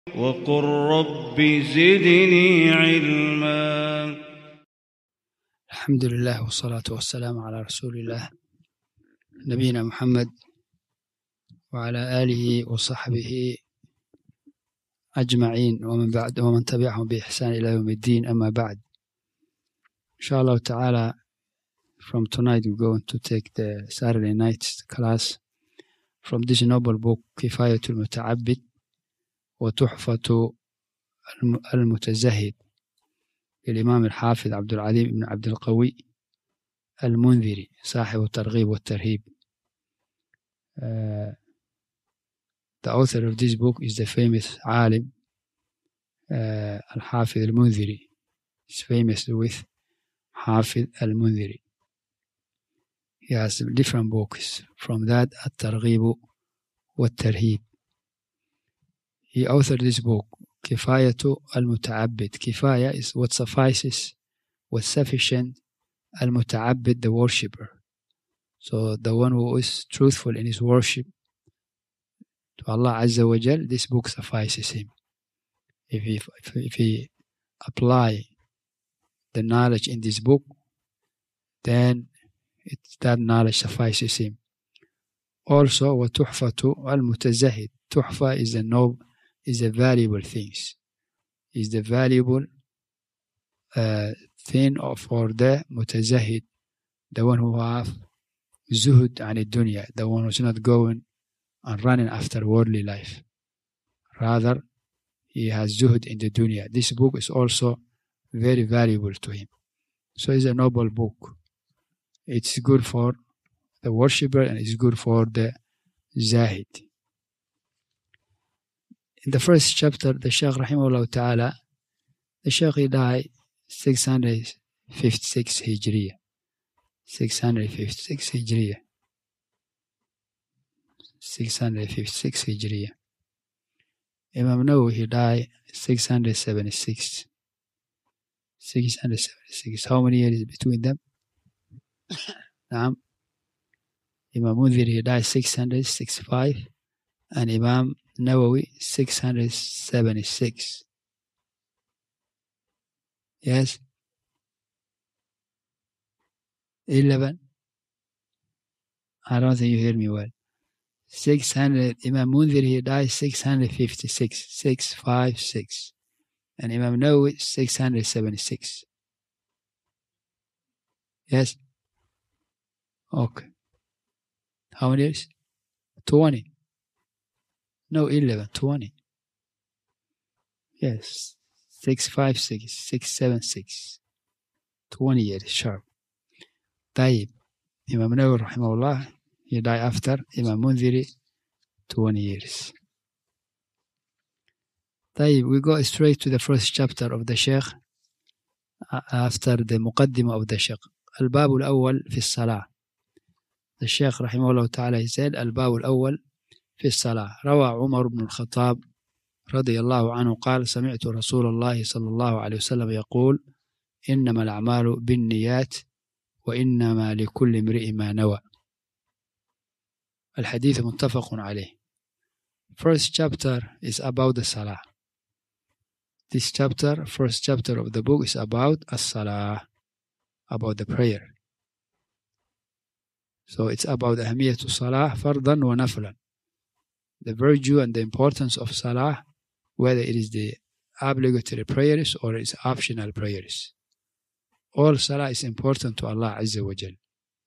وقل رب زدني علما. الحمد لله والصلاة والسلام على رسول الله نبينا محمد وعلى آله وصحبه أجمعين ومن تبعهم بإحسان إلى يوم الدين. أما بعد, inshallah ta'ala, from tonight we're going to take the Saturday night class from this noble book Kifayatul Muta'abbid wa Tuhfatu al-Mutazahid للإمام الحافظ عبد العليم بن عبد القوي المنذري صاحب الترغيب والترهيب. The author of this book is the famous alim Al-Hafiz al-Munziri. He's famous with Hafiz al-Munziri. He has different books. From that, At-Targhib wa-Tarhib. He authored this book, Kifayatu al-Muta'abbid. Kifaya is what suffices, what's sufficient. Al-Muta'abbid, the worshipper. So the one who is truthful in his worship to Allah Azza wa Jal, this book suffices him. If he apply the knowledge in this book, then that knowledge suffices him. Also, wa tuhfatu al-mutazahid. Tuhfa is the valuable things. Is the valuable thing for the mutazahid, the one who have zuhud an dunya, the one who's not going and running after worldly life. Rather, he has zuhud in the dunya. This book is also very valuable to him. So it's a noble book. It's good for the worshipper and it's good for the zahid. In the first chapter, the Shaykh Rahimahullah Ta'ala, the Shaykh he died 656 Hijriya. 656 Hijriya. 656 Hijriya. Imam Nawawi he died 676. 676. How many years between them? Naam. Imam Munzir he died 665 and Imam Nawawi 676. Yes? 11. I don't think you hear me well. 600. Imam Munzir he died 656. 656. And Imam Nawawi 676. Yes? Okay. How many years? 20. No, 11. 20. Yes. 656. 676. 20 years sharp. طيب. Imam Nawawi rahimahullah he died after Imam Munziri 20 years. طيب, we go straight to the first chapter of the Shaykh after the muqaddimah of the Shaykh. الباب الأول في الصلاة. The Shaykh rahimahullah ta'ala he said الباب الأول في الصلاة. روى عمر بن الخطاب رضي الله عنه قال سمعت رسول الله صلى الله عليه وسلم يقول إنما الأعمال بالنيات وإنما لكل امرئ ما نوى. الحديث متفق عليه. First chapter is about the Salah. This chapter, first chapter of the book is about as-Salah, about the prayer. So it's about أهمية الصلاة فرضا ونفلا. The virtue and the importance of Salah, whether it is the obligatory prayers or it's optional prayers. All Salah is important to Allah Azza wa Jal.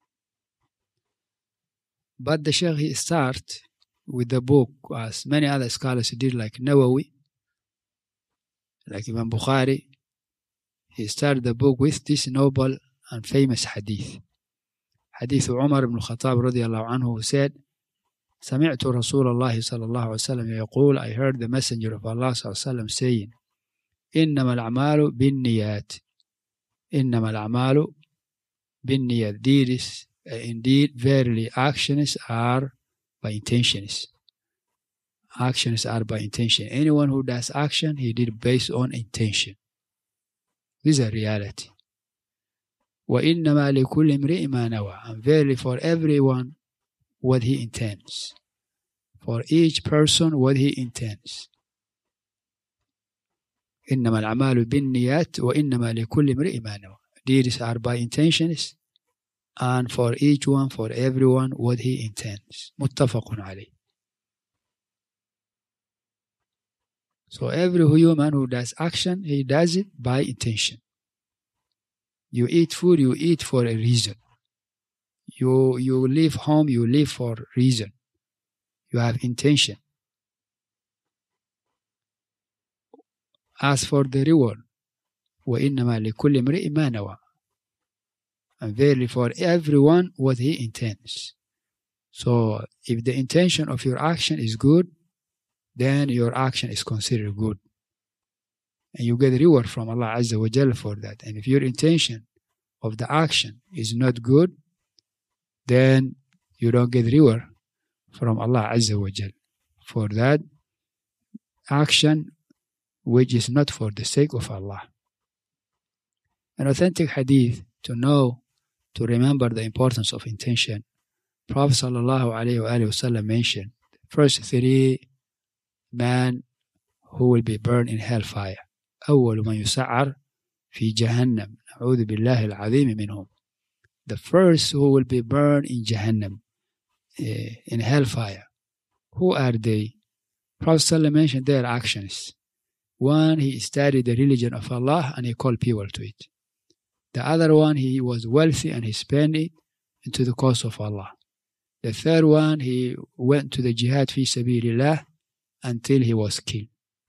But the Shaykh he start with the book as many other scholars did, like Nawawi, like Imam Bukhari. He started the book with this noble and famous hadith. Hadith Umar ibn Khattab radiyallahu anhu, who said, سمعت رسول الله صلى الله عليه وسلم يقول, I heard the messenger of Allah صلى الله عليه وسلم saying, إنما الأعمال بالنيات. إنما الأعمال بالنيات. Indeed, verily, actions are by intentions. Actions are by intention. Anyone who does action, he did based on intention. This is a reality. وَإِنَّمَا لِكُلِّ امْرِئٍ مَا نَوَى. And verily for everyone what he intends. For each person what he intends. إنما الأعمال بالنيات وإنما لكل امرئ ما نوى. Deeds are by intentions, and for each one, for everyone, what he intends. متفق عليه. So every human who does action, he does it by intention. You eat food, you eat for a reason. You leave home, you leave for reason. You have intention. As for the reward, وَإِنَّمَا لِكُلِّ امْرِئٍ مَا نَوَى. And verily for everyone what he intends. So if the intention of your action is good, then your action is considered good. And you get reward from Allah Azza wa Jalla for that. And if your intention of the action is not good, then you don't get reward from Allah Azza wa Jalla for that action which is not for the sake of Allah. An authentic hadith to remember the importance of intention. Prophet sallallahu alayhi wa sallam mentioned first 3 men who will be burned in hellfire. أول من يسعر في جهنم نعوذ بالله العظيم منهم. The first who will be burned in Jahannam, in hellfire. Who are they? Prophet sallallahu mentioned their actions. One, he studied the religion of Allah and he called people to it. The other one, he was wealthy and he spent it into the cause of Allah. The third one, he went to the jihad fi sabilillah until he was killed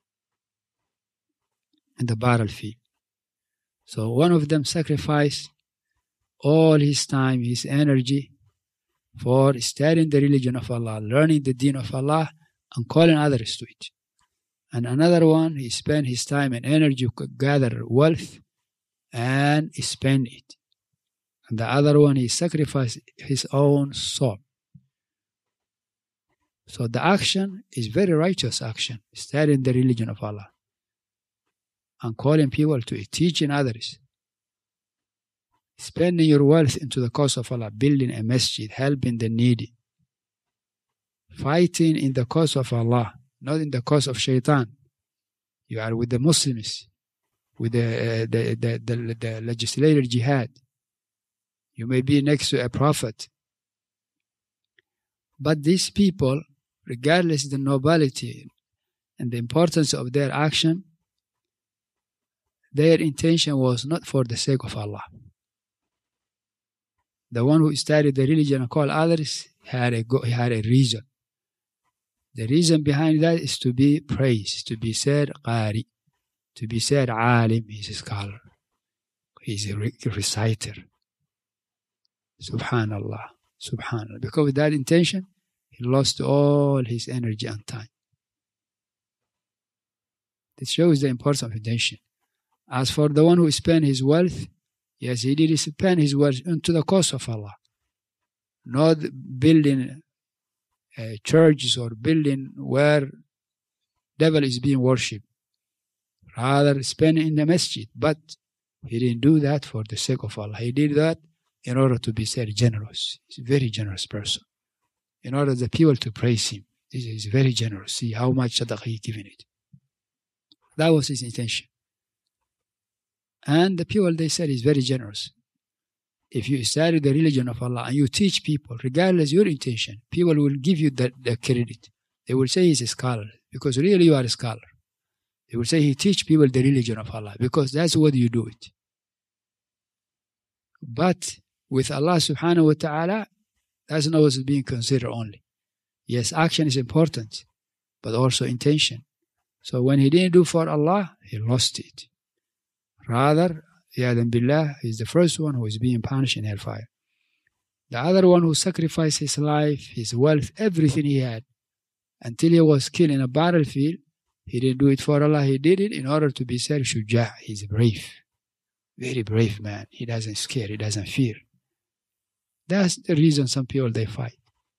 in the battlefield. So one of them sacrificed all his time, his energy for studying the religion of Allah, learning the deen of Allah and calling others to it. And another one, he spent his time and energy to gather wealth and spend it. And the other one, he sacrificed his own soul. So the action is very righteous action, studying the religion of Allah and calling people to it, teaching others, spending your wealth into the cause of Allah, building a masjid, helping the needy, fighting in the cause of Allah, not in the cause of shaitan. You are with the Muslims, with the legislative jihad. You may be next to a prophet. But these people, regardless of the nobility and the importance of their action, their intention was not for the sake of Allah. The one who studied the religion and called others had a reason. The reason behind that is to be praised, to be said qari, to be said alim, he's a scholar, he's a reciter. Subhanallah, subhanallah. Because with that intention, he lost all his energy and time. This shows the importance of intention. As for the one who spent his wealth, yes, he did spend his wealth into the cause of Allah, not building churches or building where devil is being worshipped. Rather, spend in the masjid. But he didn't do that for the sake of Allah. He did that in order to be said generous. He's a very generous person. In order the people to praise him. This is very generous. See how much sadaqah he given it. That was his intention. And the people, they said, he's very generous. If you study the religion of Allah and you teach people, regardless of your intention, people will give you the credit. They will say he's a scholar, because really you are a scholar. They will say he teach people the religion of Allah, because that's what you do it. But with Allah subhanahu wa ta'ala, that's not what's being considered only. Yes, action is important, but also intention. So when he didn't do for Allah, he lost it. Rather, Ya'adhan Billah is the first one who is being punished in hellfire. The other one who sacrificed his life, his wealth, everything he had, until he was killed in a battlefield, he didn't do it for Allah, he did it in order to be said shuja', he's brave. Very brave man. He doesn't scare, he doesn't fear. That's the reason some people, they fight.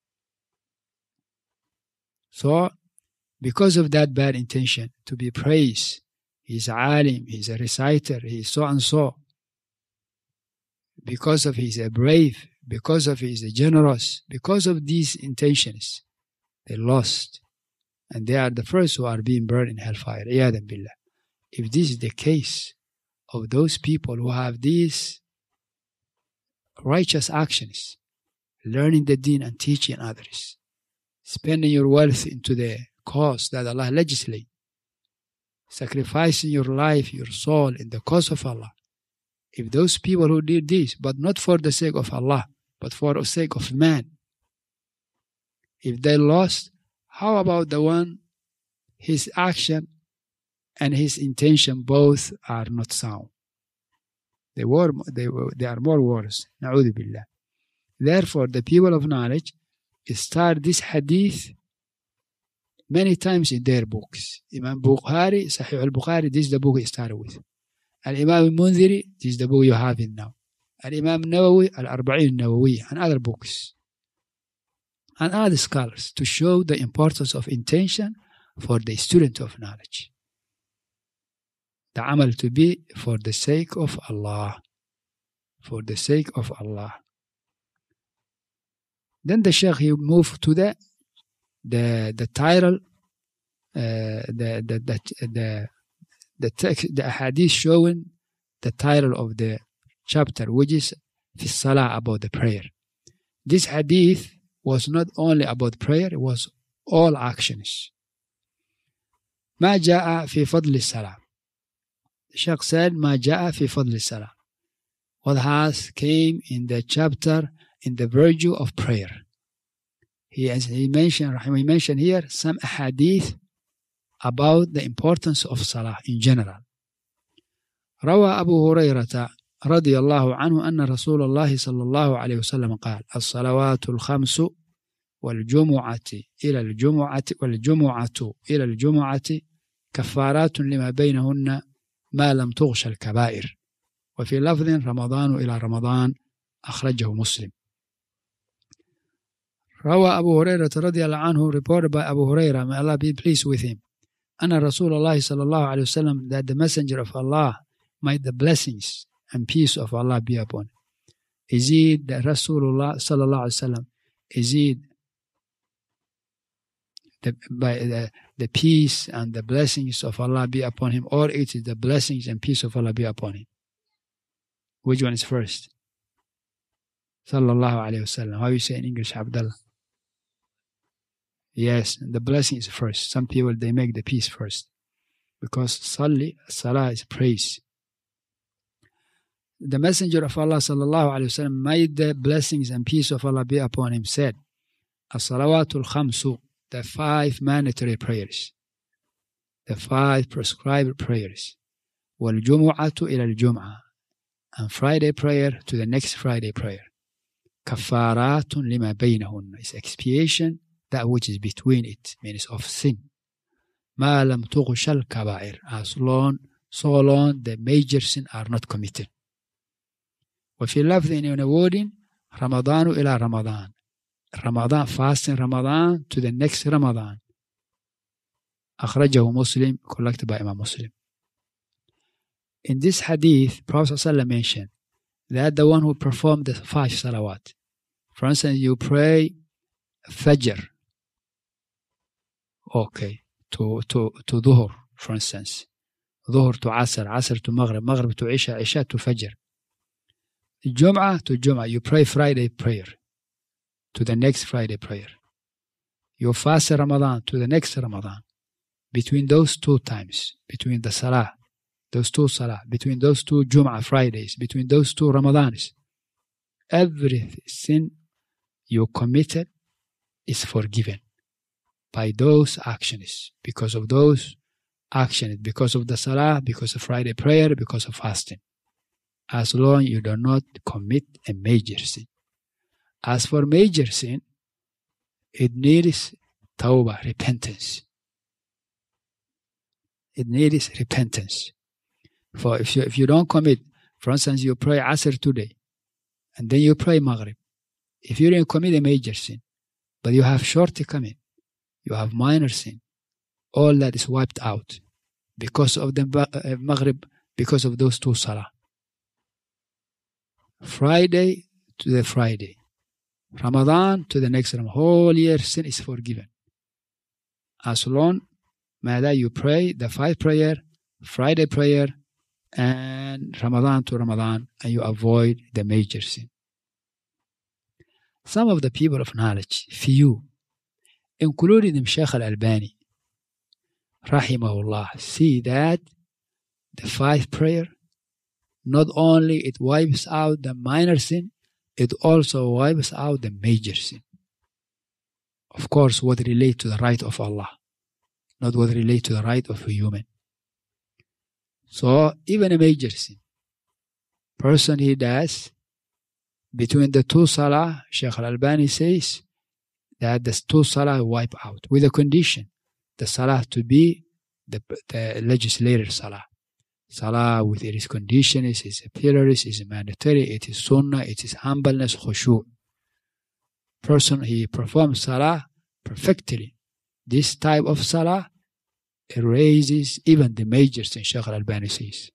So, because of that bad intention, to be praised, he's alim, he's a reciter, he's so and so. Because of he's a brave, because of he's a generous, because of these intentions, they lost. And they are the first who are being burned in hellfire. Iyadhan billah. if this is the case of those people who have these righteous actions, learning the deen and teaching others, spending your wealth into the cause that Allah legislates, sacrificing your life, your soul in the cause of Allah. If those people who did this, but not for the sake of Allah, but for the sake of man, if they lost, how about the one, his action and his intention both are not sound? They are more worse. Na'udhu billah. Therefore, the people of knowledge start this hadith many times in their books. Imam Bukhari, Sahih al-Bukhari, this is the book he started with. Al-Imam al-Mundhiri, this is the book you have it now. Al-Imam Nawawi, Al-Arba'in Nawawi, and other books. And other scholars to show the importance of intention for the student of knowledge. The amal to be for the sake of Allah. For the sake of Allah. Then the Shaykh, he moved to the title, the text, the hadith showing the title of the chapter, which is fi salah, about the prayer. This hadith was not only about prayer, it was all actions. ما جاء في فضل الصلاة. The Shaykh said, ما جاء في فضل الصلاة. What has came in the chapter in the virtue of prayer. He mentioned here some hadith about the importance of salah in general. روى أبو هريرة رضي الله عنه أن رسول الله صلى الله عليه وسلم قال: الصلوات الخمس والجمعة إلى الجمعة كفارات لما بينهن ما لم تغش الكبائر. وفي لفظ رمضان إلى رمضان، أخرجه مسلم. روى أبو هريرة رضي الله عنه, reported by Abu Hurairah, may Allah be pleased with him, أن رسول الله صلى الله عليه وسلم, that the messenger of Allah, might the blessings and peace of Allah be upon him. Is it that Rasulullah صلى الله عليه وسلم, is it the peace and the blessings of Allah be upon him, or it is the blessings and peace of Allah be upon him? Which one is first? Sallallahu alayhi wasallam. How you say in English, Abdullah? Yes, the blessing is first. Some people, they make the peace first, because salah is praise. The messenger of Allah sallallahu alayhi wasallam, made the blessings and peace of Allah be upon him, said, as-salawatul khamsu, the 5 mandatory prayers, the 5 prescribed prayers, wal jumu'atu ila al-jum'ah, and Friday prayer to the next Friday prayer. Kafaratun lima baynahunna, is expiation that which is between it, means of sin. Ma lam tughshal kaba'ir, so long the major sin are not committed. وفي لفظ in a wording, Ramadanu ila Ramadan, Ramadan, fasting Ramadan to the next Ramadan. أخرجه Muslim, collected by Imam Muslim. In this hadith, Prophet ﷺ mentioned that the one who performed the 5 salawat, for instance, you pray Fajr, okay, to Dhuhr, for instance, Dhuhr to Asr, Asr to Maghrib, Maghrib to Isha, Isha to Fajr, Jum'ah to Jum'ah, you pray Friday prayer to the next Friday prayer. You fast Ramadan to the next Ramadan. Between those 2 times, between the Salah, those 2 Salah, between those 2 Jum'ah Fridays, between those 2 Ramadans, every sin you committed is forgiven by those actions, because of those actions, because of the Salah, because of Friday prayer, because of fasting, as long as you do not commit a major sin. As for major sin, it needs tawbah, repentance. It needs repentance. For if you don't commit, for instance, you pray Asr today, and then you pray Maghrib. If you didn't commit a major sin, but you have shortcoming, you have minor sin, all that is wiped out because of the Maghrib, because of those 2 Salah. Friday to the Friday, Ramadan to the next Ramadan, whole year sin is forgiven. As long as you pray the 5 prayer Friday prayer, and Ramadan to Ramadan, and you avoid the major sin. Some of the people of knowledge, few, including Shaykh Al-Albani, rahimahullah, see that the 5 prayer, not only it wipes out the minor sin, it also wipes out the major sin. Of course, what relate to the right of Allah, not what relate to the right of a human. So even a major sin, person he does between the 2 salah, Shaykh Al-Albani says that the 2 salah wipe out with a condition, the salah to be the legislated salah. Salah with its conditions, its pillars, is mandatory, it is sunnah, it is humbleness, khushu'. Person, he performs salah perfectly. This type of salah erases even the major sin, Shaykh Al-Albani says.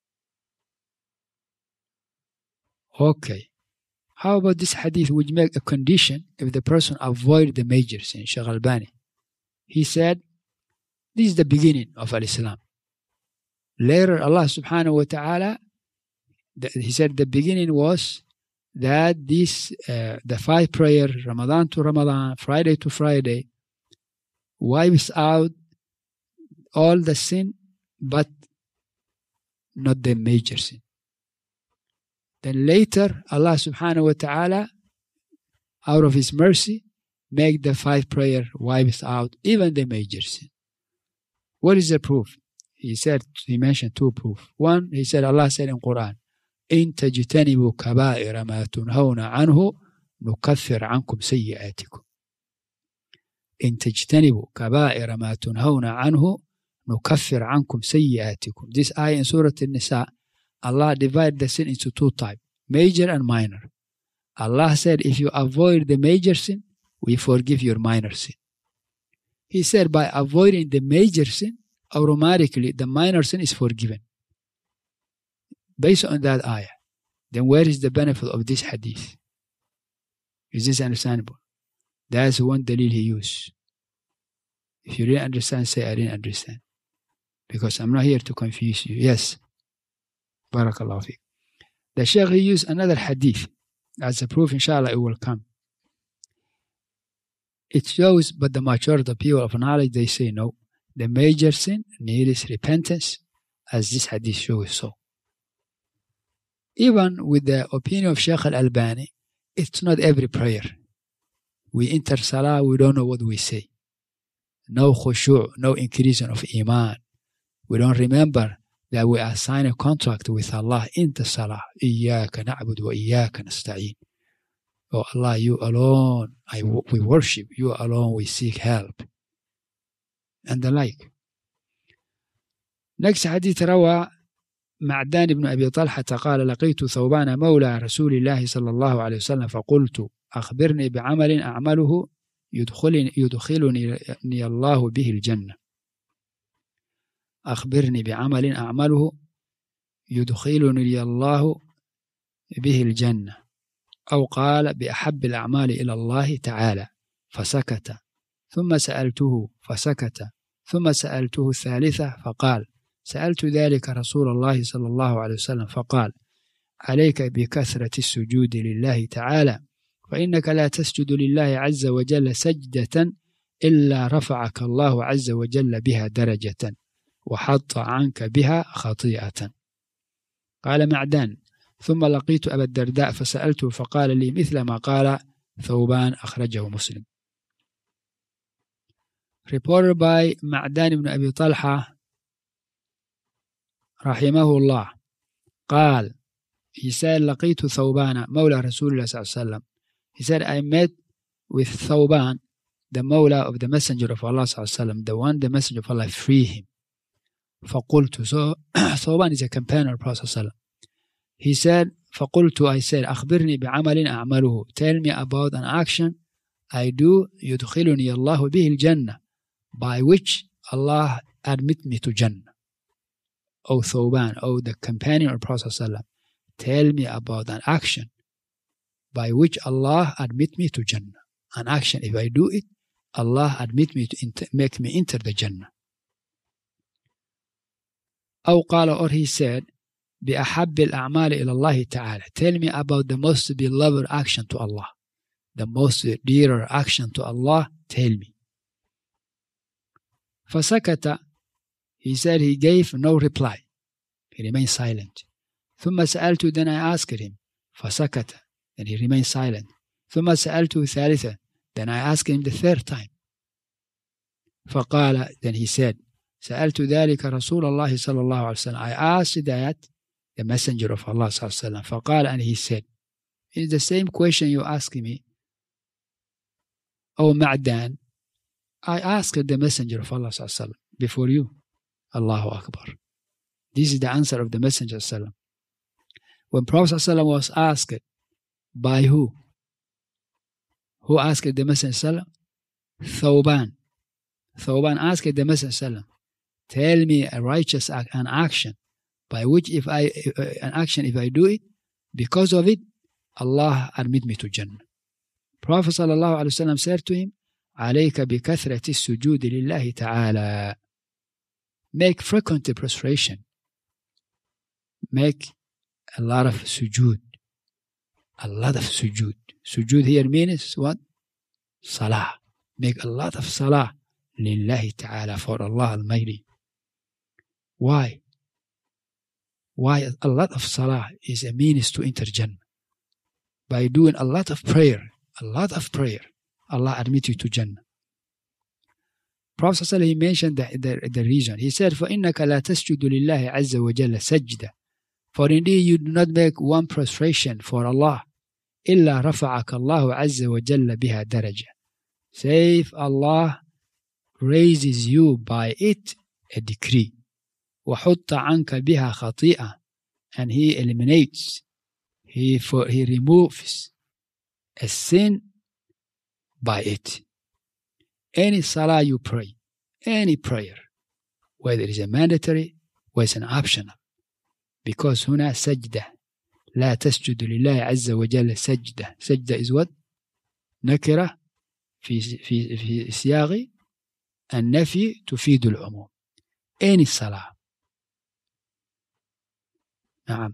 Okay. How about this hadith which make a condition if the person avoid the major sin, Shaykh Al-Albani? He said, this is the beginning of Al-Islam. Later, Allah subhanahu wa ta'ala, he said the beginning was that this, the 5 prayer, Ramadan to Ramadan, Friday to Friday, wipes out all the sin, but not the major sin. Then later, Allah subhanahu wa ta'ala, out of His mercy, make the 5 prayer wipes out even the major sin. What is the proof? He mentioned 2 proofs. One, he said, Allah said in Quran, إن تجتنبوا كبائر ما تنهون عنه نكفر عنكم سيئاتكم. إن تجتنبوا كبائر ما تنهون عنه نكفر عنكم سيئاتكم. This ayah in Surah An-Nisa, Allah divided the sin into 2 types, major and minor. Allah said, if you avoid the major sin, we forgive your minor sin. He said, by avoiding the major sin, automatically the minor sin is forgiven. Based on that ayah, then where is the benefit of this hadith? Is this understandable? That's one dalil he used. If you didn't understand, say I didn't understand. Because I'm not here to confuse you. Yes. Barakallahu fiqh. The Shaykh he used another hadith as a proof, inshallah it will come. It shows, but the majority of people of knowledge, they say no. The major sin needs repentance, as this hadith shows so. Even with the opinion of Shaykh Al-Albani, it's not every prayer. We enter salah, we don't know what we say. No khushu', no increase of iman. We don't remember that we are signing a contract with Allah in the salah. Iyaka na'budu wa iyaka nasta'een. Oh Allah, you alone we worship, you alone we seek help. And the like. Next hadith روى معدان بن أبي طلحة قال لقيت ثوبان مولى رسول الله صلى الله عليه وسلم فقلت أخبرني بعمل أعمله يدخلني الله به الجنة. أخبرني بعمل أعمله يدخلني الله به الجنة، أو قال بأحب الأعمال إلى الله تعالى، فسكت، ثم سألته فسكت، ثم سألته الثالثة فقال سألت ذلك رسول الله صلى الله عليه وسلم فقال عليك بكثرة السجود لله تعالى، فإنك لا تسجد لله عز وجل سجدة إلا رفعك الله عز وجل بها درجة وحط عنك بها خطيئة. قال معدان ثم لقيت أبا الدرداء فسألته فقال لي مثل ما قال ثوبان، أخرجه مسلم. Reported by معدان بن أبي طلحة رحمه الله قال, he said لقيت ثوبان مولى رسول الله صلى الله عليه وسلم. He said I met with Thawban, the Mawla of the Messenger of Allah صلى الله عليه وسلم, the one the Messenger of Allah free him. فقلت, so Thawban is a companion of Prophet صلى الله عليه وسلم. He said فقلت, I said أخبرني بعمل أعمله, tell me about an action I do يدخلني الله به الجنة, by which Allah admit me to Jannah. O Thawban, O the companion of Prophet صلى الله عليه وسلم, tell me about an action by which Allah admit me to Jannah. An action, if I do it, Allah admit me to make me enter the Jannah. أو قال, or he said, بأحب الأعمال إلى الله تعالى. Tell me about the most beloved action to Allah. The most dearer action to Allah, tell me. فسكت. He said he gave no reply. He remained silent. ثم سألت, then I asked him. فسكت. Then he remained silent. ثم سألته ثالثا. Then I asked him the third time. فقال, then he said, سألت ذلك رسول الله صلى الله عليه وسلم. I asked that the messenger of Allah صلى الله عليه وسلم. فقال, and he said, it's the same question you asked me. Oh Ma'dan, I asked the messenger of Allah صلى الله عليه وسلم before you. Allahu Akbar. This is the answer of the messenger صلى الله عليه وسلم. When Prophet صلى الله عليه وسلم was asked by who? Who asked the messenger صلى الله عليه وسلم? Thawban asked the messenger صلى الله عليه وسلم, tell me a righteous an action by which if I do it, because of it, Allah admit me to Jannah. Prophet صلى الله عليه وسلم said to him, عليك بكثرة السجود لله تعالى. Make frequent prostration. Make a lot of sujood. A lot of sujood. Sujood here means what? Salah. Make a lot of salah. Lillahi ta'ala, for Allah Almighty. Why? Why a lot of salah is a means to enter Jannah. By doing a lot of prayer, Allah admit you to Jannah. Prophet ﷺ, he mentioned the reason. He said, فَإِنَّكَ لَا تَسْجُدُ لِلَّهِ عَزَّ وَجَلَّ سَجْدًا. For indeed you do not make one prostration for Allah, إِلَّا رَفَعَكَ اللَّهُ عَزَّ وَجَلَّ بِهَا دَرَجَةً. Save Allah raises you by it a decree. وَحُطَّ عَنْكَ بِهَا خَطِيئًا. And He eliminates, He removes a sin by it. Any salah you pray, any prayer, whether it is a mandatory or it's an optional, because هنا سجدة لا تسجد لله عز وجل سجدة. سجدة is what? نكرة في سياق النفي تفيد العموم. Any salah. نعم.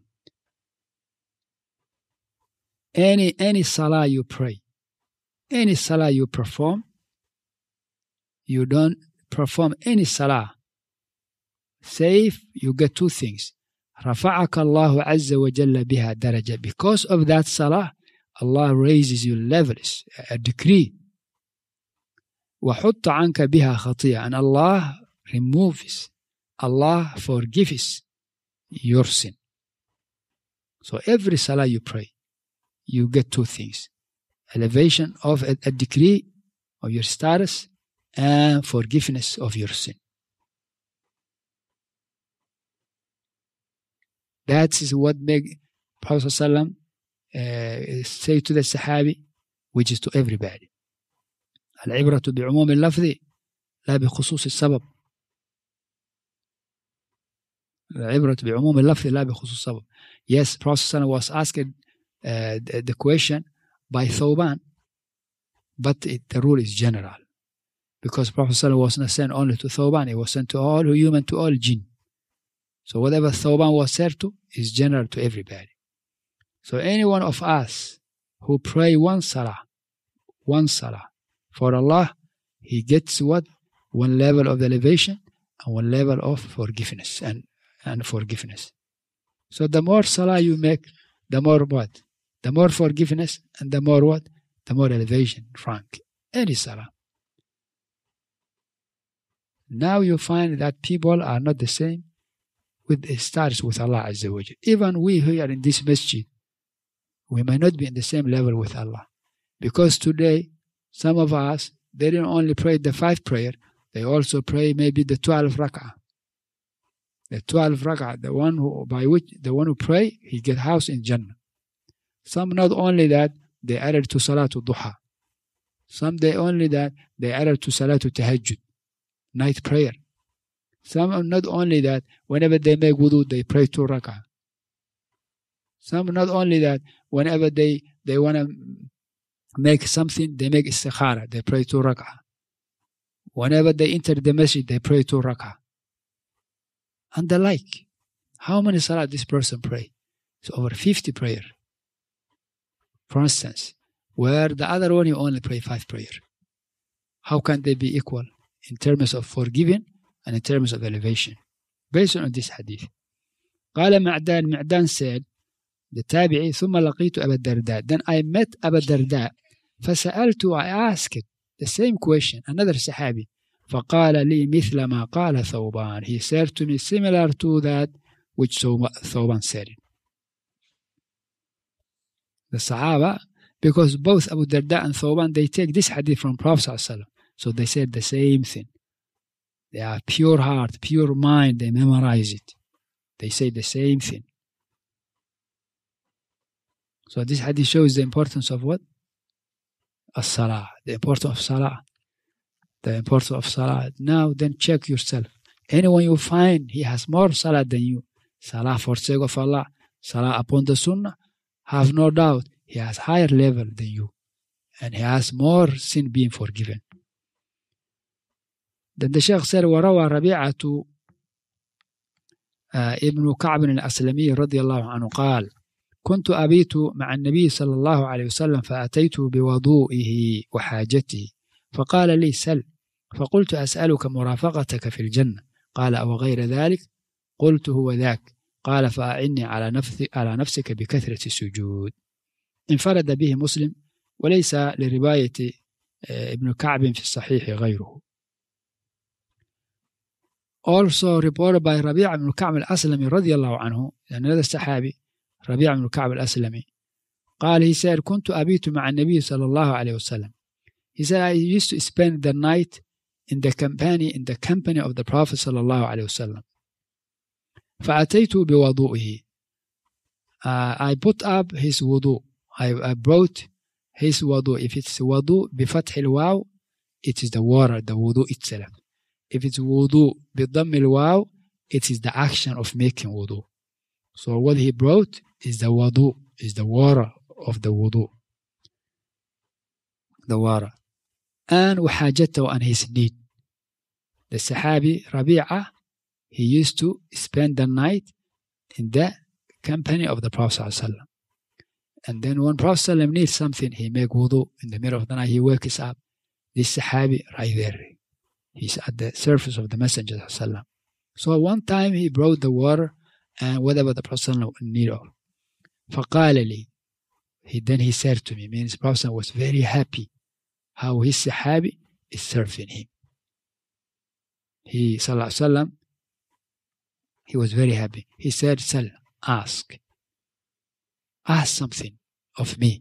Any salah you pray, any salah you perform, you don't perform any salah, save you get two things. رفعك الله عز وجل بها درجة. Because of that salah, Allah raises your levels, a decree. وحط عنك بها خطيئة. And Allah removes, Allah forgives your sin. So every salah you pray, you get two things. Elevation of a decree of your status and forgiveness of your sin. That is what made Prophet ﷺ say to the Sahabi, which is to everybody. العبرة بعموم اللفظ لا بخصوص السبب. العبرة بعموم اللفظ لا بخصوص السبب. Yes, Prophet ﷺ was asked the question by Thawban, but the rule is general. Because Prophet ﷺ was not sent only to Thawban, he was sent to all human, to all jinn. So whatever Thawban was said to is general to everybody. So any one of us who pray one salah for Allah, he gets what? One level of elevation and one level of forgiveness and forgiveness. So the more salah you make, the more what? The more forgiveness and the more what? The more elevation, frank. Any salah. Now you find that people are not the same with the status with Allah Azza wa Jal. Even we here in this masjid, we may not be in the same level with Allah. Because today, some of us, they didn't only pray the 5 prayer, they also pray maybe the 12 rak'ah. The 12 rak'ah, the one who pray, he get house in Jannah. Some not only that, they added to Salatul Duha. Some they only that, they added to Salatul Tahajjud, night prayer. Some not only that, whenever they make wudu, they pray 2 rak'ah. Some not only that, whenever they want to make something, they make istikhara, they pray 2 rak'ah. Whenever they enter the masjid, they pray 2 rak'ah. And the like. How many salat this person pray? It's over 50 prayer. For instance, where the other one you only pray 5 prayer. How can they be equal in terms of forgiving and in terms of elevation? Based on this hadith. قال معدان said, the tabi'i, ثم لقيت أبا الدرداء. Then I met أبا الدرداء. فسألته, I asked the same question, another sahabi. فقال لي مثل ما قال ثوبان. He said to me similar to that which Thawban said. The Sahaba, because both Abu Darda and Thawban, they take this hadith from Prophet ﷺ. So they said the same thing. They are pure heart, pure mind, they memorize it. They say the same thing. So this hadith shows the importance of what? As-salah. The importance of salah. The importance of salah. Now then check yourself. Anyone you find, he has more salah than you. Salah for sake of Allah. Salah upon the sunnah. Have no doubt, he has higher level than you. And he has more sin being forgiven. Then the Shaykh said, وروى ربيعة ابن كعب الأسلمي رضي الله عنه قال كنت أبيت مع النبي صلى الله عليه وسلم فأتيت بوضوئه وحاجته فقال لي سل فقلت أسألك مرافقتك في الجنة قال أو غير ذلك قلت هو ذاك قال فأعني على نفسك بكثرة السجود. انفرد به مسلم وليس لرواية ابن كعب في الصحيح غيره. Also reported by Rabi' ibn Ka'b al-Aslami radiyallahu anhu, another Sahabi, Rabi' ibn Ka'b al-Aslami. قال, he said, كنت أبيت مع النبي صلى الله عليه وسلم. He said, I used to spend the night in the company of the Prophet صلى الله عليه وسلم. فأتيت بوضوئه. I put up his wudu. I brought his wudu. If it's wudu بفتح الواو, it is the water, the wudu itself. If it's wudu بضم الواو, it is the action of making wudu. So what he brought is the wudu, is the water of the wudu. The water. And وحاجته, and his need. The Sahabi Rabi'ah, he used to spend the night in the company of the Prophet ﷺ. And then when Prophet ﷺ needs something, he make wudu in the middle of the night, he wakes up. This Sahabi right there, he's at the surface of the Messenger ﷺ. So one time he brought the water and whatever the Prophet ﷺ need of. فقال لي, then he said to me, means the Prophet ﷺ was very happy how his Sahabi is serving him. He sallallahu alaihi wasallam, he was very happy. He said, Sal, ask something of me.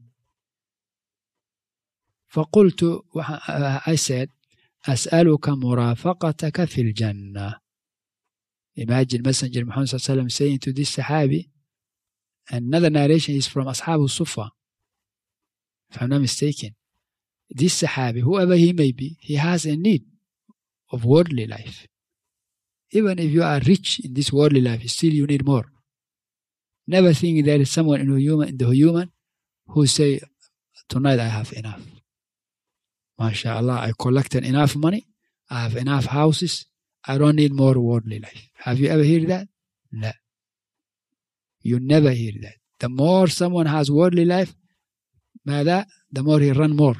فقلت, I said, أسألك مرافقتك في الجنة. Imagine Messenger Muhammad sallallahu alaihi wasallam saying to this Sahabi, another narration is from Ashab al-Sufa, if I'm not mistaken. This Sahabi, whoever he may be, he has a need of worldly life. Even if you are rich in this worldly life, still you need more. Never think there is someone in the human who say, tonight I have enough. MashaAllah, I collected enough money, I have enough houses, I don't need more worldly life. Have you ever heard that? No. You never hear that. The more someone has worldly life, the more he run more.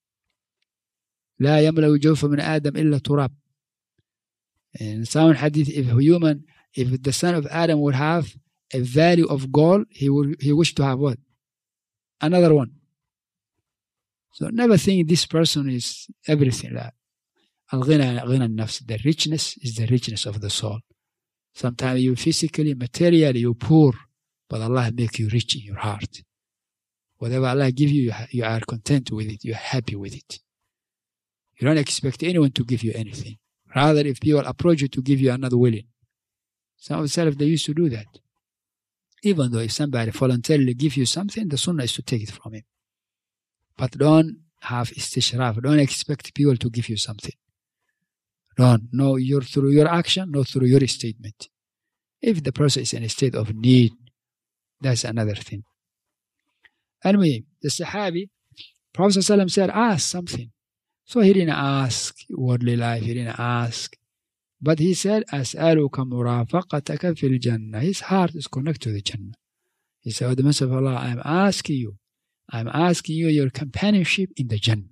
لا يملأ جوف من آدم إلا تراب. In some hadith, if the son of Adam would have a value of gold, he wished to have what? Another one. So never think this person is everything. الغنى غنى النفس. The richness is the richness of the soul. Sometimes you physically, materially, you're poor, but Allah make you rich in your heart. Whatever Allah give you, you are content with it, you're happy with it. You don't expect anyone to give you anything. Rather, if people approach you to give you another willing. Some of the Salaf, they used to do that. Even though if somebody voluntarily give you something, the sunnah is to take it from him. But don't have istishraf. Don't expect people to give you something. Don't. No, through your action, not through your statement. If the person is in a state of need, that's another thing. Anyway, the Sahabi, Prophet ﷺ said, ask something. So he didn't ask worldly life, he didn't ask But he said, أسألك مرافقتك في الجنة. His heart is connected to the Jannah. He said, oh, the Messenger of Allah, I'm asking you your companionship in the Jannah.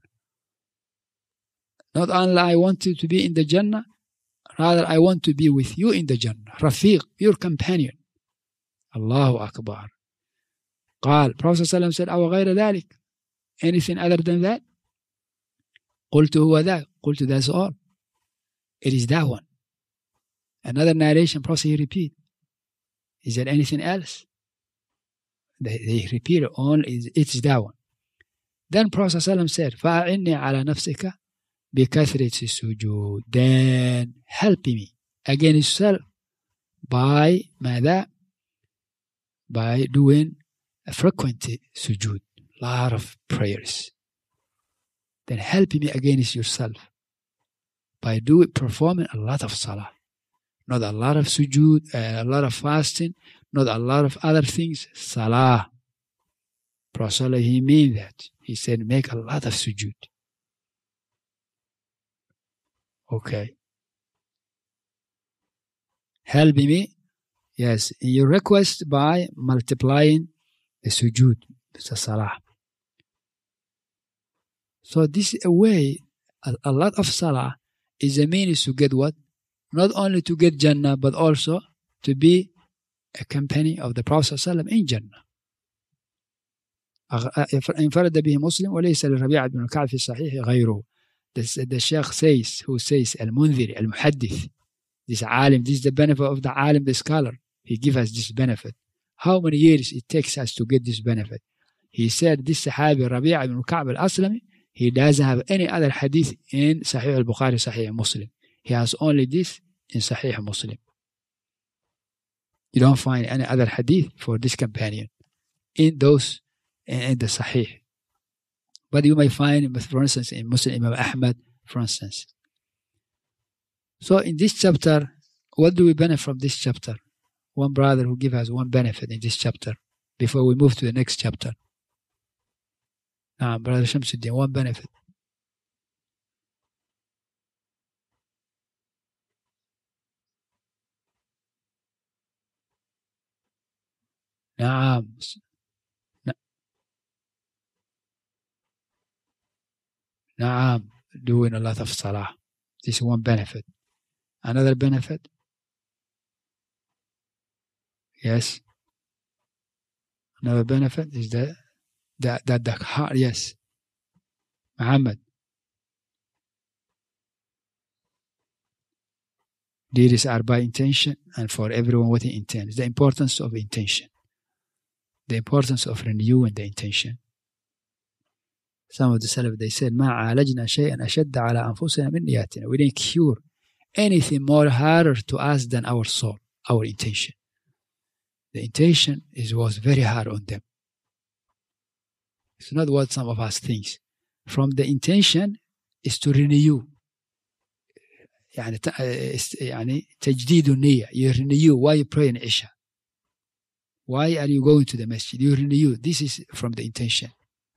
Not only I want you to be in the Jannah, rather I want to be with you in the Jannah. Rafiq, your companion. Allahu Akbar. قال, Prophet ﷺ said, أو غير ذلك. Anything other than that? قلت هو ذاك. قلت that's all. It is that one. Another narration, Prophet, he repeat. Is there anything else? They repeat it only, it's that one. Then Prophet ﷺ said, فَأَعِنِّي عَلَى نَفْسِكَ بِكَثْرَةِ السُّجُودِ. Then help me against yourself by ماذا? By doing a frequent sujood, lot of prayers. Then help me against yourself by performing a lot of salah. Not a lot of sujood, a lot of fasting, not a lot of other things. Salah. Prophet, he mean that. He said, make a lot of sujood. Okay. Help me, yes, in your request by multiplying the sujood, the salah. So this way, a lot of salah is a means to get what? Not only to get Jannah, but also to be a company of the Prophet ﷺ in Jannah. انفرد به مسلم وليس للربيع بن كعب في الصحيح غيره. The Sheikh says, who says Al-Mundhiri, Al-Muhaddith, this alim, this is the benefit of the alim, the scholar. He gives us this benefit. How many years it takes us to get this benefit? He said this Sahabi Rabi' ibn Ka'b al-Aslami, he doesn't have any other hadith in Sahih al-Bukhari, Sahih Muslim. He has only this in Sahih Muslim. You don't find any other hadith for this companion in those in the Sahih. But you may find, for instance, in Muslim Imam Ahmad, for instance. So in this chapter, what do we benefit from this chapter? One brother who gives us one benefit in this chapter before we move to the next chapter. Now, Brother Shamsuddin, one benefit. Naam. Naam. Doing a lot of salah. This is one benefit. Another benefit? Yes. Another benefit is that the heart, yes. Muhammad. These are by intention and for everyone what he intends. The importance of intention. The importance of renewing the intention. Some of the Salaf, they said, ما عالجنا شيئا أشد على أنفسنا من نياتنا. We didn't cure anything more harder to us than our soul, our intention. The intention was very hard on them. It's not what some of us think. From the intention is to renew. يعني تجديد النية. You renew. Why you pray in Isha? Why are you going to the masjid? You renew. This is from the intention.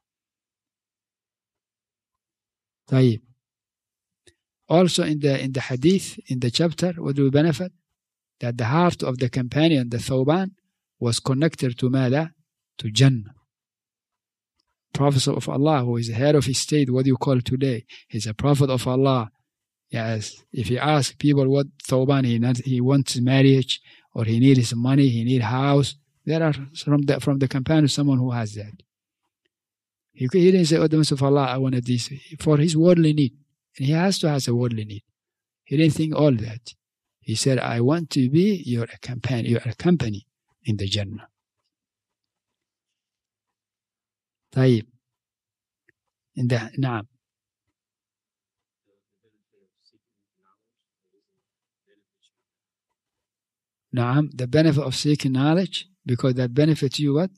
طيب. Also in the hadith, in the chapter, what do we benefit? That the heart of the companion, the Thawban, was connected to ماذا? To Jannah. Prophet of Allah, who is the head of his state, what do you call today? He's a prophet of Allah. Yes, if you ask people what Thawban, he wants marriage, or he needs money, he needs house, there are from the companion someone who has that. He didn't say, oh, the Messenger of Allah, I wanted this. For his worldly need. And he has to have a worldly need. He didn't think all that. He said, I want to be your company in the Jannah. طيب. نعم. نعم. The benefit of seeking knowledge, because that benefits you what?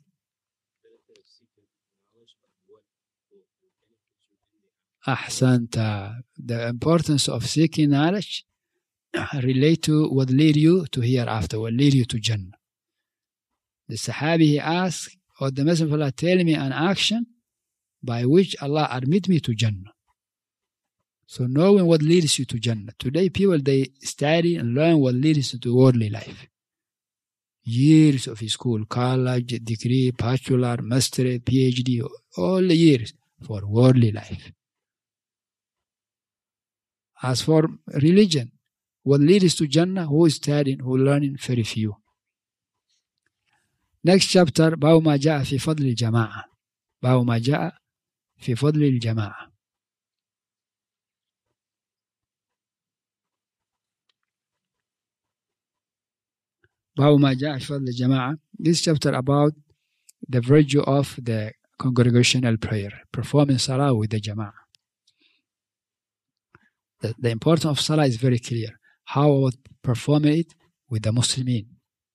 أحسنت. The importance of seeking knowledge relate to what lead you to hereafter, what lead you to Jannah. The Sahabi, he asked, or the Messenger of Allah, tell me an action by which Allah admit me to Jannah. So knowing what leads you to Jannah. Today people, they study and learn what leads to worldly life. Years of school, college, degree, bachelor, masterate, PhD, all the years for worldly life. As for religion, what leads to Jannah, who is studying, who learning, very few. Next chapter, باب ما جاء في فضل الجماعة. باب ما جاء في فضل الجماعة. باب ما جاء في فضل الجماعة. This chapter about the virtue of the congregational prayer, performing salah with the jama'ah. The importance of salah is very clear. How about performing it with the Muslimin?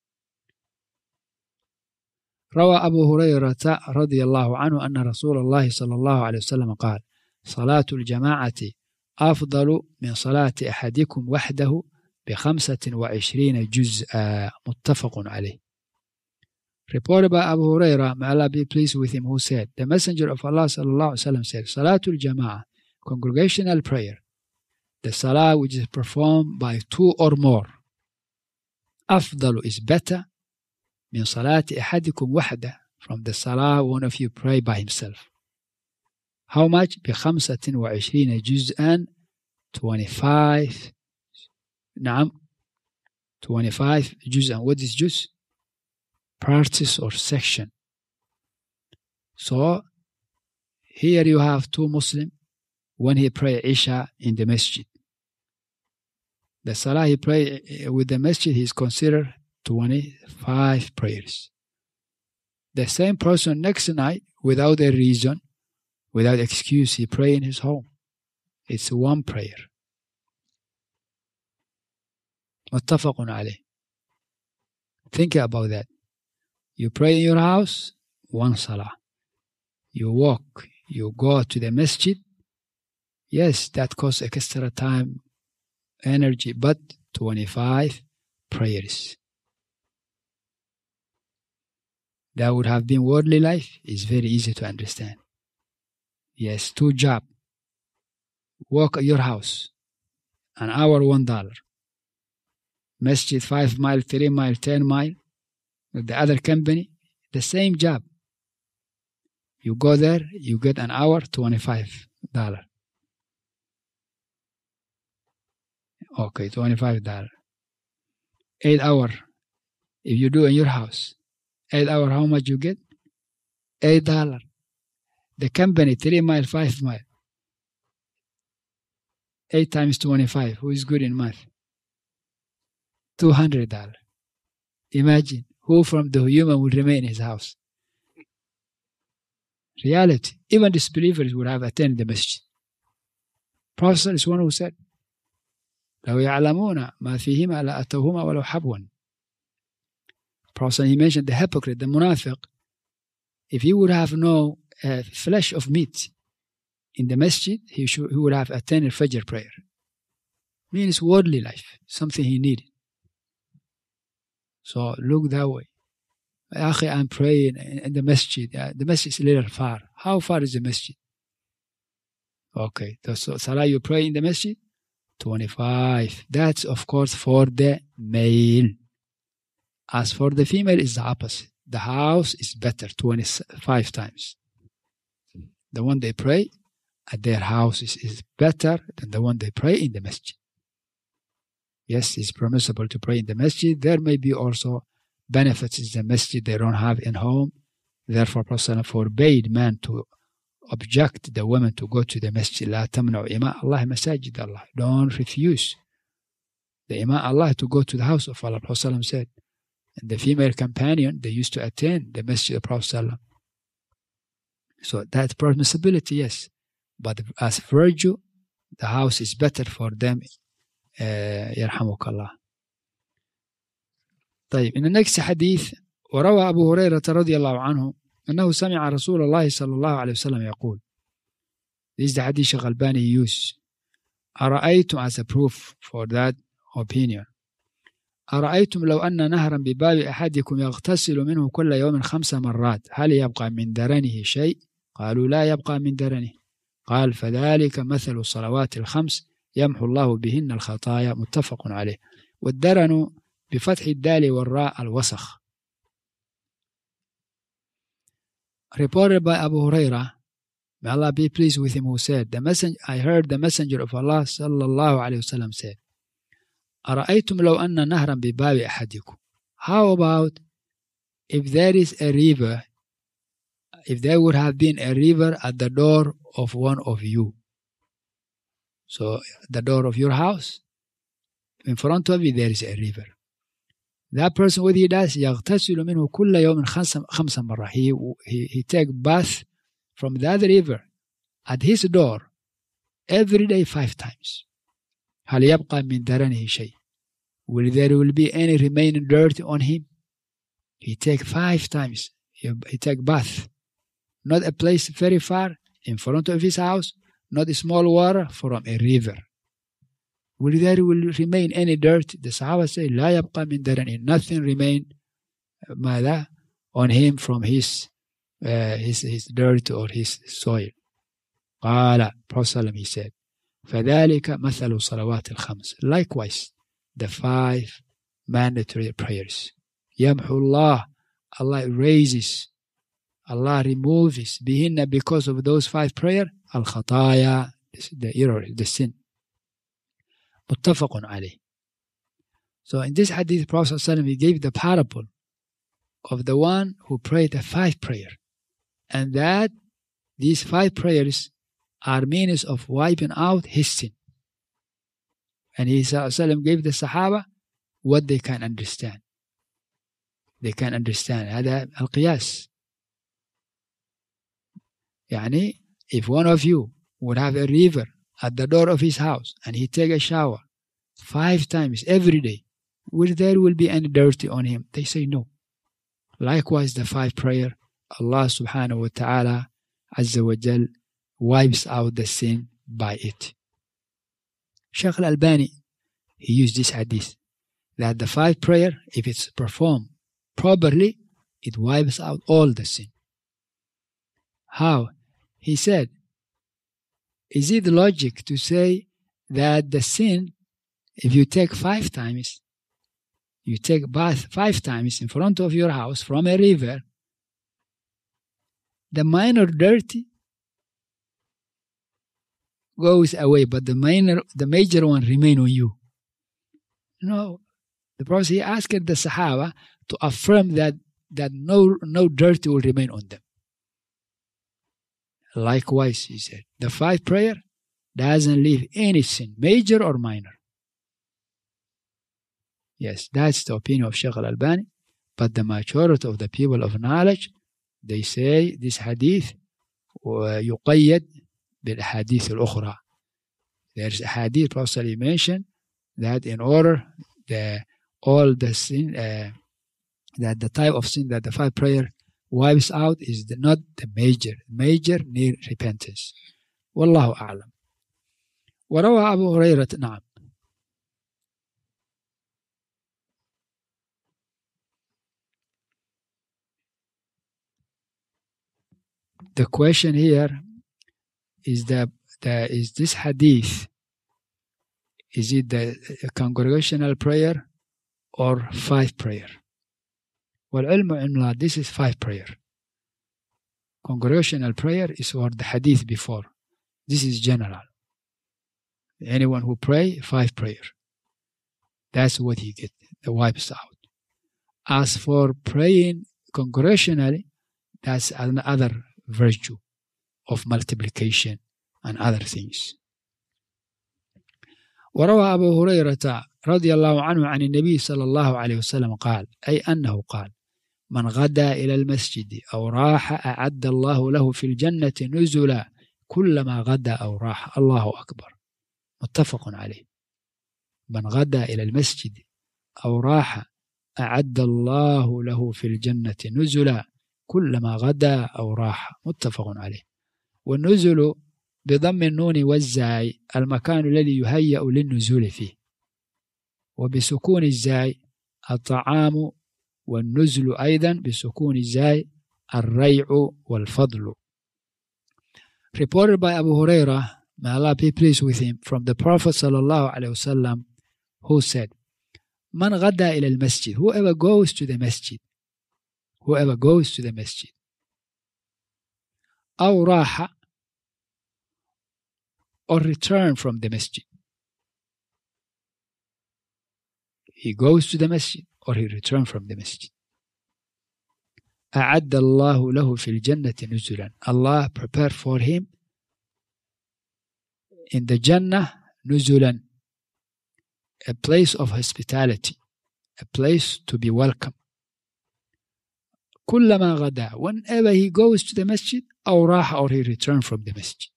روى أبو هريرة رضي الله عنه أن رسول الله صلى الله عليه وسلم قال: صلاة الجماعة أفضل من صلاة أحدكم وحده ب25 جزءا. متفق عليه. Reported by Abu Hurairah, may Allah be pleased with him, who said, the Messenger of Allah صلى الله عليه وسلم said, Salatul Jama'ah, congregational prayer, the salah which is performed by two or more, أفضل is better من صلاة أحدكم وحده, from the salah one of you pray by himself. How much? ب25 جزءا, 25. نعم, 25 جزءا. What is juz? Parts or section. So here you have two Muslims. When he pray Isha in the masjid, the salah he pray with the masjid, he is considered 25 prayers. The same person next night, without a reason, without excuse, he pray in his home. It's one prayer. متفق عليه. Think about that. You pray in your house, one salah. You walk, you go to the masjid. Yes, that costs extra time, energy, but 25 prayers. That would have been worldly life. It's very easy to understand. Yes, 2 jobs. Walk at your house, an hour, $1. Masjid 5 miles, 3 miles, 10 miles. With the other company, the same job. You go there, you get an hour, $25. Okay, $25. 8 hours. If you do in your house, 8 hours, how much you get? $8. The company, 3 miles, 5 miles. 8 times 25. Who is good in math? $200. Imagine who from the human will remain in his house. Reality. Even disbelievers would have attended the masjid. Prophet is one who said, لو يعلمون ما فيهما لأتوهما ولو حبوا. Prophet, he mentioned the hypocrite, the munafiq. If he would have no flesh of meat in the masjid, he would have attended Fajr prayer. Means worldly life, something he needed. So look that way. Akhi, I'm praying in the masjid. The masjid is a little far. How far is the masjid? Okay, so salah you pray in the masjid? 25. That's of course for the male. As for the female, it's the opposite. The house is better, 25 times. The one they pray at their house is better than the one they pray in the masjid. Yes, it's permissible to pray in the masjid. There may be also benefits in the masjid they don't have in home. Therefore, Prophet forbade man to object the women to go to the masjid. لا تمنعوا إماء الله مساجد الله. Don't refuse the Imam Allah to go to the house of Allah. Prophet said, and the female companion, they used to attend the masjid of Prophet. So that's permissibility, yes. But as virtue, the house is better for them. يرحمك الله. طيب, in the next hadith, وروى أبو هريرة رضي الله عنه أنه سمع رسول الله صلى الله عليه وسلم يقول. This is the hadith Shaykh Albani used. أرأيتم, as a proof for that opinion. أرأيتم لو أن نهرا بباب أحدكم يغتسل منه كل يوم 5 مرات هل يبقى من درنه شيء؟ قالوا لا يبقى من درنه. قال فذلك مثل الصلوات الخمس يمحو الله بهن الخطايا متفق عليه. والدرن بفتح الدال والراء الوسخ. Reported by Abu Hurairah, may Allah be pleased with him, who said, I heard the Messenger of Allah sallallahu alayhi wasallam said, أرأيتم لو أن نهرا بباب أحدكم. How about if there is a river, if there would have been a river at the door of one of you? So the door of your house, in front of you there is a river. That person, what he does, يغتسل منه كل يوم خمس مرات. He take bath from that river at his door every day 5 times. هل يبقى من درنه شيء? Will there be any remaining dirt on him? He take 5 times. He take bath. Not a place very far in front of his house, not a small water from a river. Will there remain any dirt? The Sahaba say, لا يبقى من درنه. Nothing remain on him from his dirt or his soil. قال Prophet he said, فذلك مثل الصلوات الخمس. Likewise, the 5 mandatory prayers. يمحو الله, Allah erases, Allah removes بهن, because of those 5 prayers, الخطايا, the error, the sin. متفق عليه. So in this hadith, Prophet ﷺ, he gave the parable of the one who prayed the 5 prayers, and that these 5 prayers are means of wiping out his sin. And he ﷺ gave the Sahaba what they can understand. They can understand. هذا القياس. يعني if one of you would have a river at the door of his house and he take a shower 5 times every day, will there be any dirty on him? They say no. Likewise, the 5 prayer, Allah subhanahu wa ta'ala azza wa jal wipes out the sin by it. Shaykh al-Albani, he used this hadith that the 5 prayer, if it's performed properly, it wipes out all the sin. How? He said, is it logic to say that the sin, if you take 5 times, you take bath 5 times in front of your house from a river, the minor dirty goes away, but the major one remain on you? No. The Prophet, he asked the Sahaba to affirm that no dirt will remain on them. Likewise, he said, the 5 prayer doesn't leave any sin, major or minor. Yes, that's the opinion of Shaykh al-Albani, but the majority of the people of knowledge, they say this hadith يقيد بالحديث الأخرى. There's a hadith Prophet mentioned that in order all the sin, that the type of sin that the 5 prayer wipes out is not the major near repentance. والله أعلم. وروى أبو هريرة. نعم. The question here is is this hadith, is it the congregational prayer or 5 prayer? والعلم عن this is 5 prayer. Congregational prayer is for the hadith before. This is general. Anyone who pray 5 prayer, that's what he get, the wipes out. As for praying congregationally, that's another virtue of multiplication and other things. وروى أبو هريرة رضي الله عنه عن النبي صلى الله عليه وسلم قال، أي أنه قال: من غدا إلى المسجد أو راح أعد الله له في الجنة نزلا كلما غدا أو راح. الله أكبر. متفق عليه. من غدا إلى المسجد أو راح أعد الله له في الجنة نزلا كلما غدا أو راح. متفق عليه. والنزل بضم النون والزاي المكان الذي يهيأ للنزول فيه، وبسكون الزاي الطعام، والنزل أيضا بسكون الزاي الريع والفضل. reported by Abu Hurairah, may Allah be pleased with him, from the Prophet sallallahu alaihi wasallam, who said, Man ghada ila al-masjid, whoever goes to the masjid, aw raha, or return from the masjid. He goes to the masjid or he returns from the masjid. أعد الله له في الجنة نزلا. Allah prepared for him in the Jannah نزلا, a place of hospitality, a place to be welcome. كلما غدا, whenever he goes to the masjid, أو راح, or he returns from the masjid.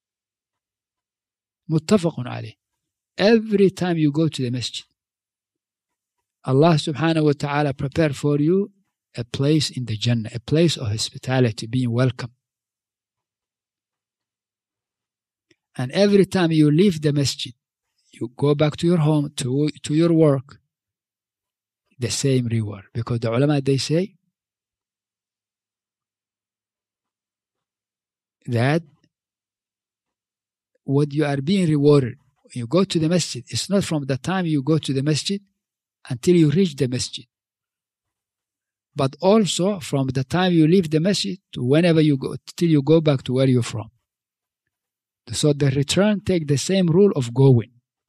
متفق عليه. Every time you go to the masjid, Allah subhanahu wa ta'ala prepared for you a place in the Jannah, a place of hospitality, being welcome. And every time you leave the masjid, you go back to your home, to your work, the same reward. Because the ulama, they say that what you are being rewarded when you go to the masjid, it's not from the time you go to the masjid until you reach the masjid, but also from the time you leave the masjid to whenever you go, till you go back to where you're from. So the return take the same rule of going.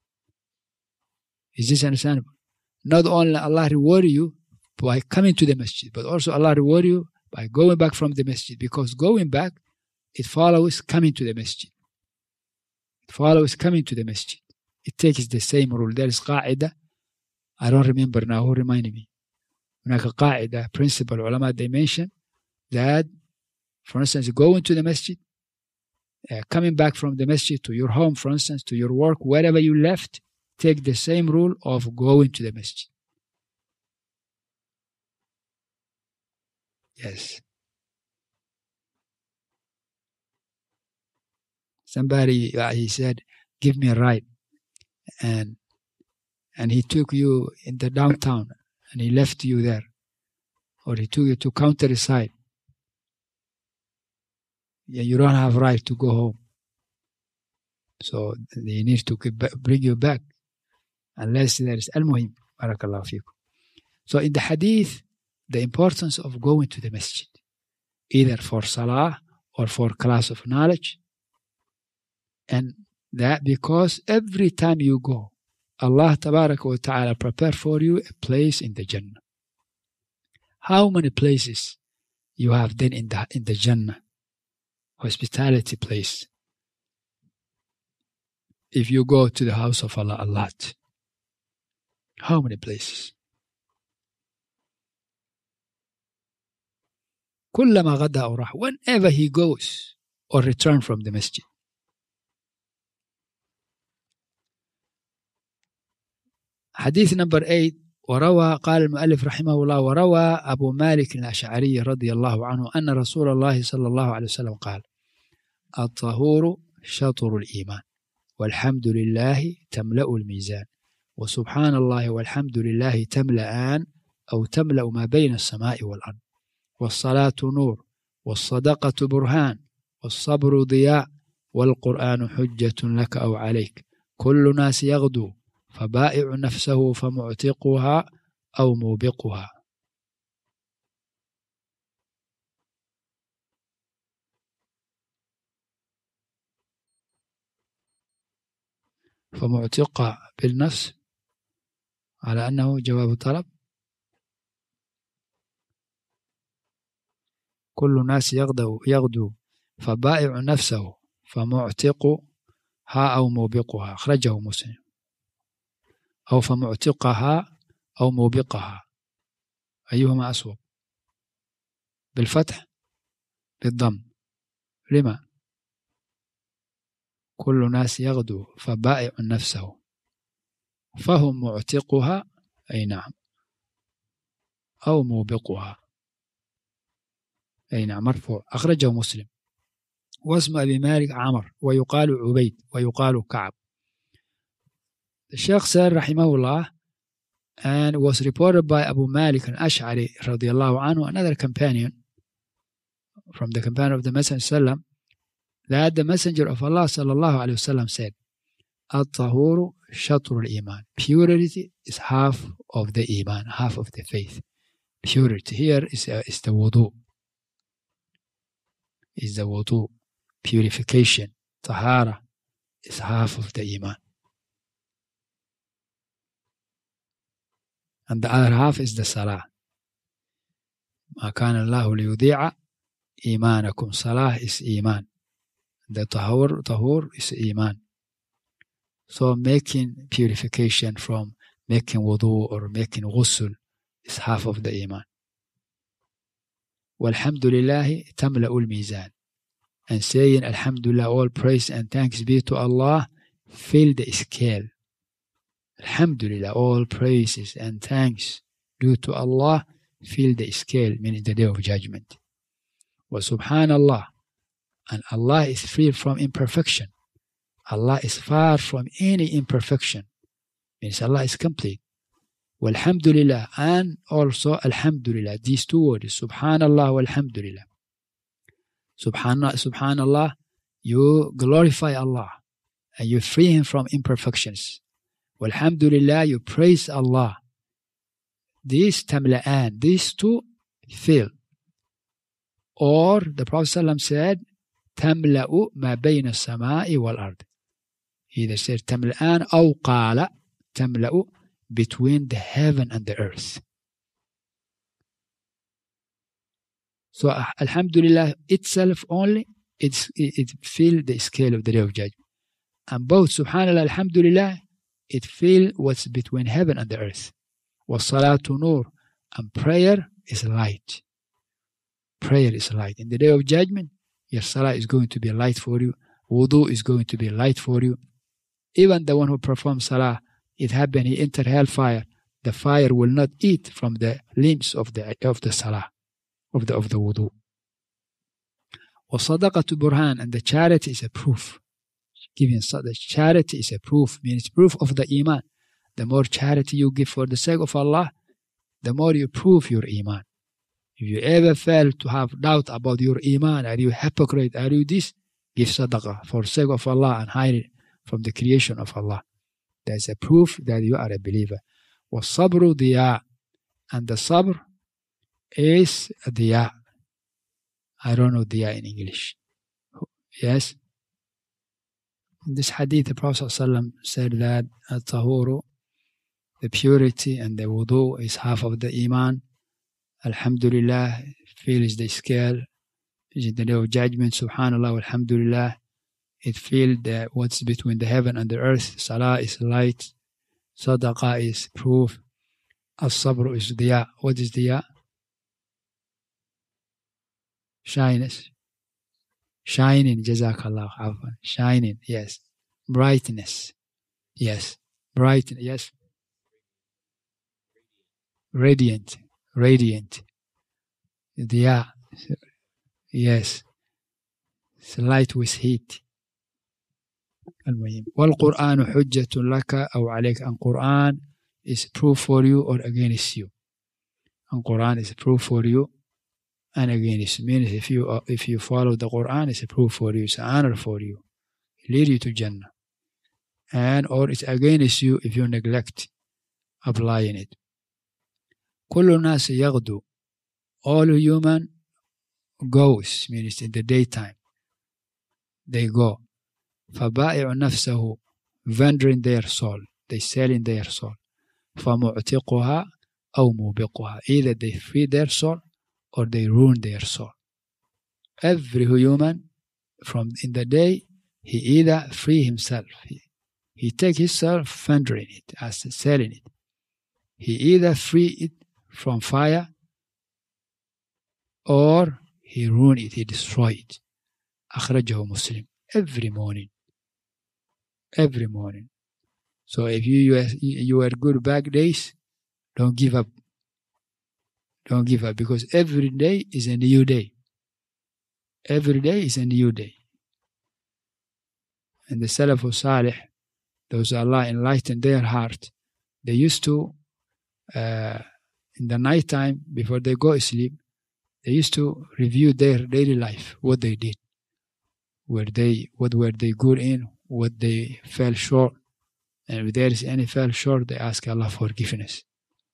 Is this understandable? Not only Allah reward you by coming to the masjid, but also Allah reward you by going back from the masjid, because going back, it follows coming to the masjid. It follows coming to the masjid. It takes the same rule. There is qa'idah. I don't remember now. Who reminded me? هناك قاعدة, principle, ulama, they mention that, for instance, going to the masjid, coming back from the masjid to your home, for instance, to your work, wherever you left, take the same rule of going to the masjid. Yes. Somebody, he said, give me a ride. And he took you in the downtown and he left you there. Or he took you to countryside. Yeah, you don't have right to go home. So he needs to bring you back. Unless there is al-muhim. Barakallahu feekum. So in the hadith, the importance of going to the masjid, either for salah or for class of knowledge. And that because every time you go, Allah tabaraka wa ta'ala prepare for you a place in the Jannah. How many places you have then in the Jannah? Hospitality place. If you go to the house of Allah a lot. How many places? كلما غدا أو راح, whenever he goes or return from the masjid. حديث number 8. وروى, قال المؤلف رحمه الله, وروى أبو مالك الأشعري رضي الله عنه أن رسول الله صلى الله عليه وسلم قال الطهور شطر الإيمان والحمد لله تملأ الميزان وسبحان الله والحمد لله تملأان أو تملأ ما بين السماء والأرض والصلاة نور والصدقة برهان والصبر ضياء والقرآن حجة لك أو عليك كل ناس يغدو فبائع نفسه فمعتقها أو موبقها. فمعتقها بالنفس على أنه جواب طلب. كل الناس يغدو فبائع نفسه فمعتقها أو موبقها. أخرجه مسلم. أو فمعتقها أو موبقها، أيهما أصوب؟ بالفتح بالضم. لما؟ كل ناس يغدو فبائع نفسه فهم معتقها، أي نعم، أو موبقها، أي نعم، مرفوع. أخرجه مسلم. واسم أبي مالك عمر ويقال عبيد ويقال كعب. The Shaykh said rahimahullah, and it was reported by Abu Malik al-Ash'ari radiyallahu anhu, another companion from the companion of the Messenger sallam, that the Messenger of Allah sallallahu alayhi wasallam said, At-tahuru shatrul iman. Purity is half of the iman, half of the faith. Purity here is the wudu. Is the wudu. Purification. Tahara is half of the iman. And the other half is the salah. ما كان الله ليضيع إيمانكم. Salah is iman. The tahur is iman. So making purification from making wudu or making ghusl is half of the iman. Walhamdulillah tamla'ul mizan. And saying Alhamdulillah, all praise and thanks be to Allah, fill the scale. Alhamdulillah, all praises and thanks due to Allah, fill the scale, meaning the day of judgment. Wa subhanallah, and Allah is free from imperfection. Allah is far from any imperfection, means Allah is complete. Walhamdulillah, and also Alhamdulillah, these two words, subhanallah walhamdulillah. Subhanallah, you glorify Allah and you free Him from imperfections. Walhamdulillah, you praise Allah. These tamla'an, these two fill. Or the Prophet ﷺ said, tamla'u ma bayna as-sama'i wal-ard. He either said tamla'an aw qala tamla'u, between the heaven and the earth. So Alhamdulillah itself only, it fill the scale of the day of judgment. And both Subhanallah, Alhamdulillah, it fill what's between heaven and the earth. وَالصَّلَاةُ نُورٌ, and prayer is light. Prayer is light. In the day of judgment, your salah is going to be light for you. Wudu is going to be light for you. Even the one who performs salah, it happened, he entered hellfire. The fire will not eat from the limbs of the salah, of the wudu. وَصَدَقَةُ burhan, and the charity is a proof. Giving the charity is a proof, means proof of the iman. The more charity you give for the sake of Allah, the more you prove your iman. If you ever fail to have doubt about your iman, are you hypocrite, are you this, give sadaqah for the sake of Allah and hide it from the creation of Allah. That's a proof that you are a believer. وَالصَّبْرُ ضِيَاء, and the sabr is a diya. I don't know diya in English. Yes? In this hadith, the Prophet ﷺ said that at-tahuru, the purity and the wudu, is half of the iman. Alhamdulillah fills the scale. In the day of judgment, subhanallah, alhamdulillah, it fills what's between the heaven and the earth. Salah is light. Sadaqah is proof. As-sabr is diya. What is diya? Shyness. Shining, jazakallah, afwan. Shining, yes. Brightness, yes. Brightness, yes. Radiant, radiant. Diya, yes. It's light with heat. وَالْقُرْآنُ حُجَّةٌ لَكَ أَوْ عَلَيْكَ, and Quran is proof for you or against you. And Quran is proof for you and against you. Means if you follow the Quran, it's a proof for you, it's an honor for you. It leads you to Jannah. And or it's against you if you neglect applying it. كل الناس يغدو, all human goes, means in the daytime they go. فبائع نفسه, vendering their soul, they selling their soul. فمعتقها أو موبقها, either they free their soul or they ruin their soul. Every human from in the day, he either free himself, he take himself vending it, as selling it. He either free it from fire or he ruin it, he destroy it. أخرجه مسلم. Every morning. Every morning. So if you had good back days, don't give up. Don't give up, because every day is a new day. Every day is a new day. And the Salafus Salih, those Allah enlightened their heart, they used to, in the night time, before they go to sleep, they used to review their daily life, what they did. what were they good in, what they fell short. And if there is any fell short, they ask Allah for forgiveness.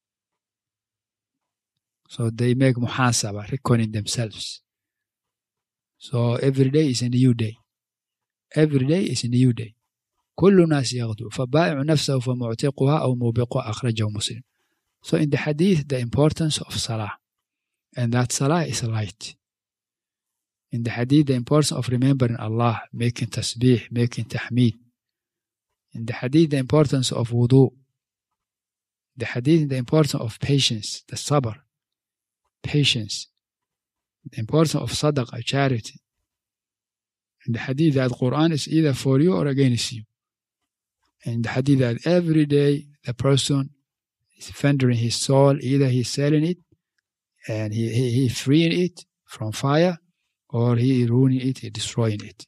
So they make muhasaba, reckoning themselves. So every day is a new day. Every day is a new day. كل ناس يغدو فبائع نفسه فمعتقها أو موبقها أخرجه مسلم. So in the hadith, the importance of salah. And that salah is light. In the hadith, the importance of remembering Allah, making tasbih, making tahmeed. In the hadith, the importance of wudu. The hadith, the importance of patience, the sabr, patience. The importance of sadaqah, charity. In the hadith, that Quran is either for you or against you. And in the hadith, that every day the person is fendering his soul, either he's selling it and he freeing it from fire, or he ruining it, he destroying it.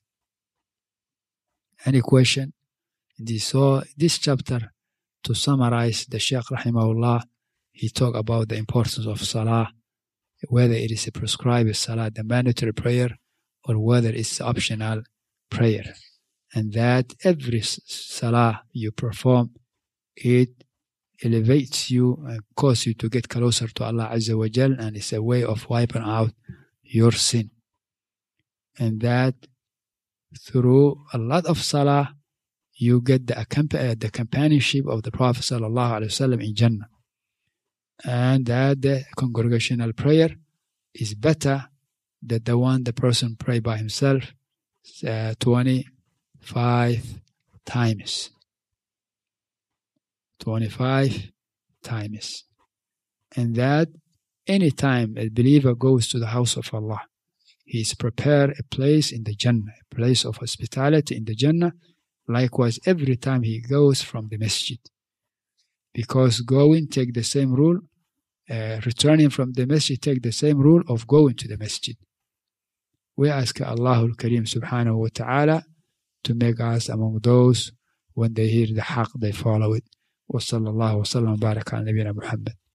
Any question? So this chapter, to summarize, the Shaykh rahimahullah, he talked about the importance of salah, whether it is a prescribed salah, the mandatory prayer, or whether it's optional prayer. And that every salah you perform, it elevates you and causes you to get closer to Allah Azza wa Jal, and it's a way of wiping out your sin. And that through a lot of salah, you get the companionship of the Prophet sallallahu alaihi wasallam in Jannah. And that the congregational prayer is better than the one the person pray by himself 25 times. 25 times. And that any time a believer goes to the house of Allah, he is prepared a place in the Jannah, a place of hospitality in the Jannah. Likewise, every time he goes from the masjid. Because going take the same rule, returning from the masjid take the same rule of going to the masjid. We ask Allah al-Kareem subhanahu wa ta'ala to make us among those when they hear the haqq, they follow it. Wa sallallahu wa sallam wa baraka ala nabiyyina Muhammad.